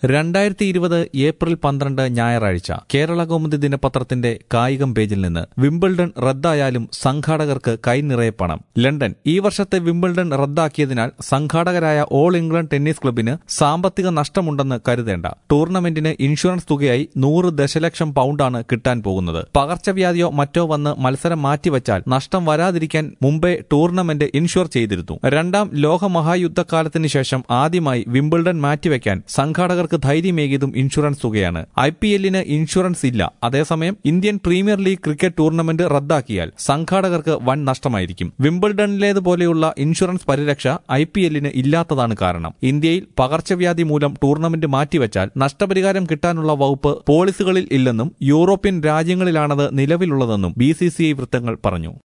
2020 April 12 ഞായറാഴ്ച കേരളകൗമുദി ദിനപത്രത്തിന്റെ കായികം പേജിൽ നിന്ന് വിംബിൾഡൺ റദ്ദായാലും സംഘാടകർക്ക് കൈനിറയെ പണം. ലണ്ടൻ. ഈ വർഷത്തെ വിംബിൾഡൺ റദ്ദാക്കിയതിനാൽ സംഘാടകരായ ഓൾ ഇംഗ്ലണ്ട് ടെന്നീസ് ക്ലബിന് സാമ്പത്തിക നഷ്ടമുണ്ടെന്ന് കരുതേണ്ട. ടൂർണമെന്റിന് ഇൻഷുറൻസ് തുകയായി 100 ദശലക്ഷം പൗണ്ടാണ് കിട്ടാൻ പോകുന്നത്. പകർച്ചവ്യാധിയോ മറ്റോ വന്ന് മത്സരം മാറ്റിവച്ചാൽ നഷ്ടം വരാതിരിക്കാൻ മുമ്പേ ടൂർണമെന്റ് ഇൻഷുർ ചെയ്തിരുന്നു. രണ്ടാം ലോകമഹായുദ്ധകാലത്തിന് ശേഷം ആദ്യമായി വിംബിൾഡൺ മാറ്റിവെക്കാൻ സംഘാടകർക്ക് ധൈര്യമേകിയതും ഇൻഷുറൻസ് തുകയാണ്. IPL-ന് ഇൻഷുറൻസ് ഇല്ല. അതേസമയം Indian Premier League cricket tournament റദ്ദാക്കിയാൽ സംഘാടകർക്ക് വൻ നഷ്ടമായിരിക്കും. വിംബിൾഡണിലേതുപോലെയുള്ള ഇൻഷുറൻസ് പരിരക്ഷ IPL-ന് ഇല്ലാത്തതാണ് കാരണം. ഇന്ത്യയിൽ പകർച്ചവ്യാധി മൂലം ടൂർണമെന്റ് മാറ്റിവെച്ചാൽ നഷ്ടപരിഹാരം കിട്ടാനുള്ള വകുപ്പ് പോളിസികളിൽ ഇല്ലെന്നും യൂറോപ്യൻ രാജ്യങ്ങളിലാണത് നിലവിലുള്ളതെന്നും BCCI വൃത്തങ്ങൾ പറഞ്ഞു.